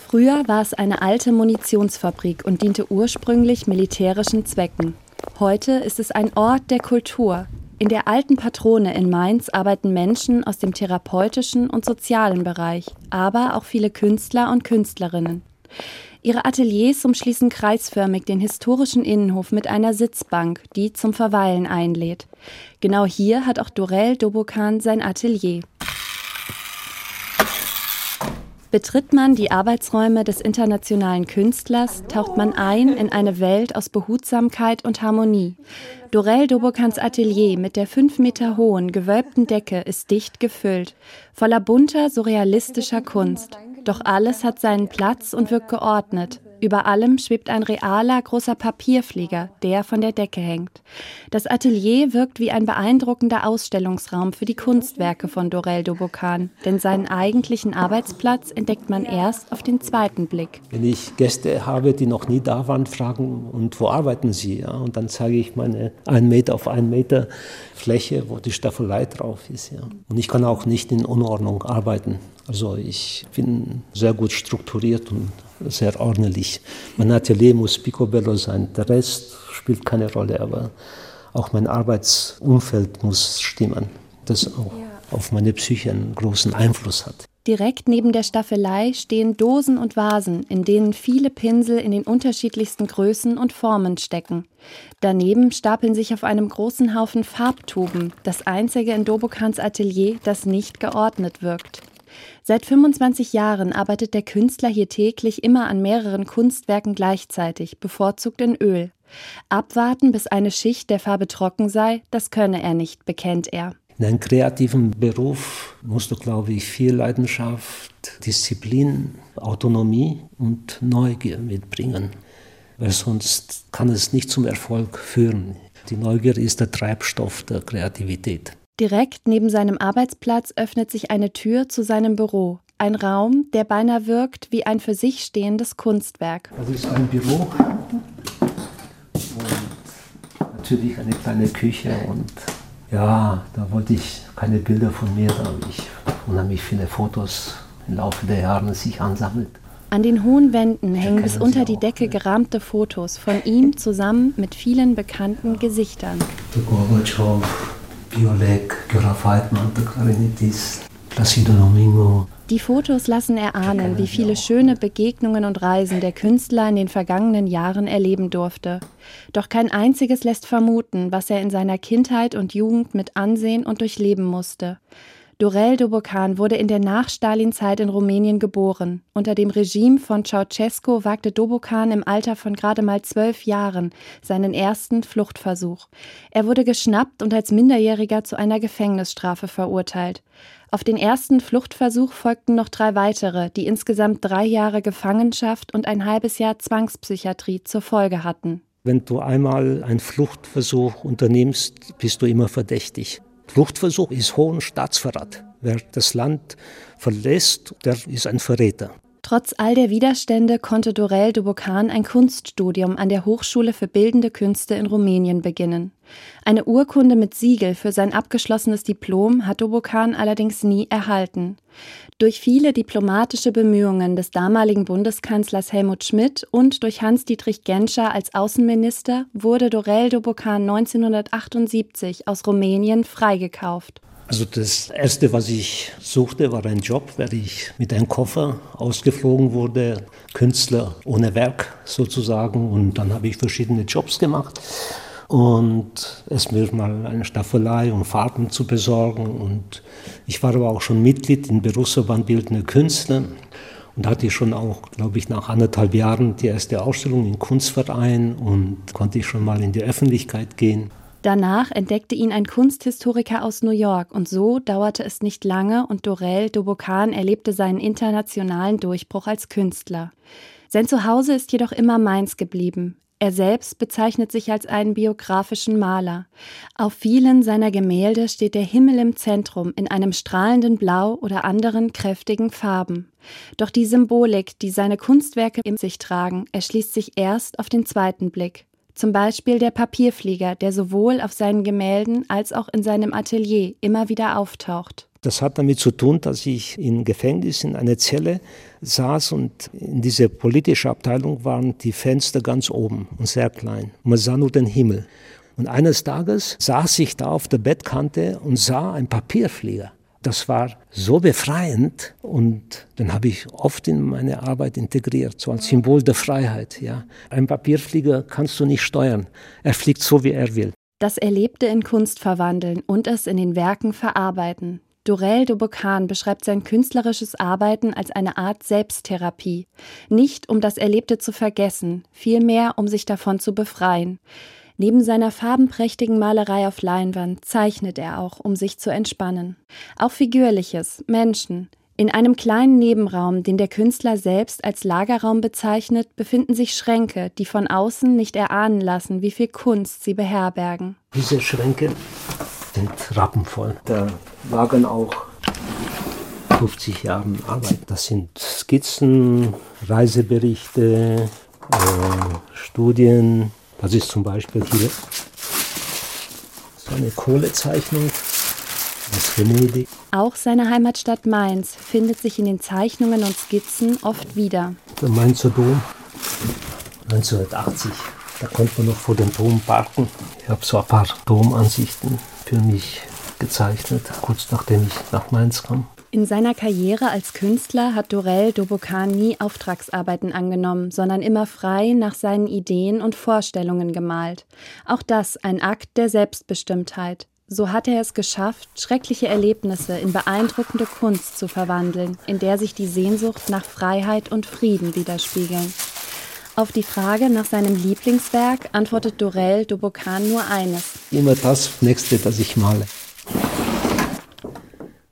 Früher war es eine alte Munitionsfabrik und diente ursprünglich militärischen Zwecken. Heute ist es ein Ort der Kultur. In der alten Patrone in Mainz arbeiten Menschen aus dem therapeutischen und sozialen Bereich, aber auch viele Künstler und Künstlerinnen. Ihre Ateliers umschließen kreisförmig den historischen Innenhof mit einer Sitzbank, die zum Verweilen einlädt. Genau hier hat auch Dorel Dobokan sein Atelier. Betritt man die Arbeitsräume des internationalen Künstlers, taucht man ein in eine Welt aus Behutsamkeit und Harmonie. Dorel Dobokans Atelier mit der 5 Meter hohen, gewölbten Decke ist dicht gefüllt, voller bunter, surrealistischer Kunst. Doch alles hat seinen Platz und wirkt geordnet. Über allem schwebt ein realer, großer Papierflieger, der von der Decke hängt. Das Atelier wirkt wie ein beeindruckender Ausstellungsraum für die Kunstwerke von Dorel Dobokan, denn seinen eigentlichen Arbeitsplatz entdeckt man erst auf den zweiten Blick. Wenn ich Gäste habe, die noch nie da waren, fragen, und wo arbeiten sie? Ja? Und dann zeige ich meine 1 Meter auf 1 Meter Fläche, wo die Staffelei drauf ist. Ja? Und ich kann auch nicht in Unordnung arbeiten. Also ich bin sehr gut strukturiert und sehr ordentlich. Mein Atelier muss picobello sein, der Rest spielt keine Rolle, aber auch mein Arbeitsumfeld muss stimmen, das auch auf meine Psyche einen großen Einfluss hat. Direkt neben der Staffelei stehen Dosen und Vasen, in denen viele Pinsel in den unterschiedlichsten Größen und Formen stecken. Daneben stapeln sich auf einem großen Haufen Farbtuben, das einzige in Dobokans Atelier, das nicht geordnet wirkt. Seit 25 Jahren arbeitet der Künstler hier täglich immer an mehreren Kunstwerken gleichzeitig, bevorzugt in Öl. Abwarten, bis eine Schicht der Farbe trocken sei, das könne er nicht, bekennt er. In einem kreativen Beruf musst du, glaube ich, viel Leidenschaft, Disziplin, Autonomie und Neugier mitbringen. Weil sonst kann es nicht zum Erfolg führen. Die Neugier ist der Treibstoff der Kreativität. Direkt neben seinem Arbeitsplatz öffnet sich eine Tür zu seinem Büro. Ein Raum, der beinahe wirkt wie ein für sich stehendes Kunstwerk. Das ist ein Büro und natürlich eine kleine Küche. Und ja, da wollte ich keine Bilder von mir, da habe ich unheimlich viele Fotos im Laufe der Jahre sich ansammelt. An den hohen Wänden hängen bis unter die Decke gerahmte Fotos von ihm zusammen mit vielen bekannten Gesichtern. Der Gorbatschow, Biolek, Göra Weidmann, der Klarinettist, Placido Domingo. Die Fotos lassen erahnen, wie viele schöne Begegnungen und Reisen der Künstler in den vergangenen Jahren erleben durfte. Doch kein einziges lässt vermuten, was er in seiner Kindheit und Jugend mit ansehen und durchleben musste. Dorel Dobokan wurde in der Nach-Stalin-Zeit in Rumänien geboren. Unter dem Regime von Ceausescu wagte Dobokan im Alter von gerade mal 12 Jahren seinen ersten Fluchtversuch. Er wurde geschnappt und als Minderjähriger zu einer Gefängnisstrafe verurteilt. Auf den ersten Fluchtversuch folgten noch 3 weitere, die insgesamt 3 Jahre Gefangenschaft und ein halbes Jahr Zwangspsychiatrie zur Folge hatten. Wenn du einmal einen Fluchtversuch unternimmst, bist du immer verdächtig. Fluchtversuch ist hohen Staatsverrat. Wer das Land verlässt, der ist ein Verräter. Trotz all der Widerstände konnte Dorel Dobokan ein Kunststudium an der Hochschule für Bildende Künste in Rumänien beginnen. Eine Urkunde mit Siegel für sein abgeschlossenes Diplom hat Dobokan allerdings nie erhalten. Durch viele diplomatische Bemühungen des damaligen Bundeskanzlers Helmut Schmidt und durch Hans-Dietrich Genscher als Außenminister wurde Dorel Dobokan 1978 aus Rumänien freigekauft. Also das Erste, was ich suchte, war ein Job, weil ich mit einem Koffer ausgeflogen wurde, Künstler ohne Werk sozusagen. Und dann habe ich verschiedene Jobs gemacht und erst mal eine Staffelei und Farben zu besorgen. Und ich war aber auch schon Mitglied im Berufsverband Bildende Künstler und hatte ich schon auch, glaube ich, nach 1,5 Jahren die erste Ausstellung im Kunstverein und konnte ich schon mal in die Öffentlichkeit gehen. Danach entdeckte ihn ein Kunsthistoriker aus New York und so dauerte es nicht lange und Dorel Dobokan erlebte seinen internationalen Durchbruch als Künstler. Sein Zuhause ist jedoch immer Mainz geblieben. Er selbst bezeichnet sich als einen biografischen Maler. Auf vielen seiner Gemälde steht der Himmel im Zentrum in einem strahlenden Blau oder anderen kräftigen Farben. Doch die Symbolik, die seine Kunstwerke in sich tragen, erschließt sich erst auf den zweiten Blick. Zum Beispiel der Papierflieger, der sowohl auf seinen Gemälden als auch in seinem Atelier immer wieder auftaucht. Das hat damit zu tun, dass ich im Gefängnis in einer Zelle saß und in dieser politischen Abteilung waren die Fenster ganz oben und sehr klein. Man sah nur den Himmel. Und eines Tages saß ich da auf der Bettkante und sah einen Papierflieger. Das war so befreiend und dann habe ich oft in meine Arbeit integriert, so als Symbol der Freiheit. Ja. Ein Papierflieger kannst du nicht steuern, er fliegt so, wie er will. Das Erlebte in Kunst verwandeln und es in den Werken verarbeiten. Durel Dobocan beschreibt sein künstlerisches Arbeiten als eine Art Selbsttherapie. Nicht, um das Erlebte zu vergessen, vielmehr, um sich davon zu befreien. Neben seiner farbenprächtigen Malerei auf Leinwand zeichnet er auch, um sich zu entspannen. Auch Figürliches, Menschen. In einem kleinen Nebenraum, den der Künstler selbst als Lagerraum bezeichnet, befinden sich Schränke, die von außen nicht erahnen lassen, wie viel Kunst sie beherbergen. Diese Schränke sind rappenvoll. Da lagen auch 50 Jahre Arbeit. Das sind Skizzen, Reiseberichte, Studien. Das ist zum Beispiel hier so eine Kohlezeichnung aus Venedig. Auch seine Heimatstadt Mainz findet sich in den Zeichnungen und Skizzen oft wieder. Der Mainzer Dom, 1980, da konnte man noch vor dem Dom parken. Ich habe so ein paar Domansichten für mich gezeichnet, kurz nachdem ich nach Mainz kam. In seiner Karriere als Künstler hat Durel Dobocan nie Auftragsarbeiten angenommen, sondern immer frei nach seinen Ideen und Vorstellungen gemalt. Auch das ein Akt der Selbstbestimmtheit. So hat er es geschafft, schreckliche Erlebnisse in beeindruckende Kunst zu verwandeln, in der sich die Sehnsucht nach Freiheit und Frieden widerspiegeln. Auf die Frage nach seinem Lieblingswerk antwortet Durel Dobocan nur eines: Immer das Nächste, das ich male.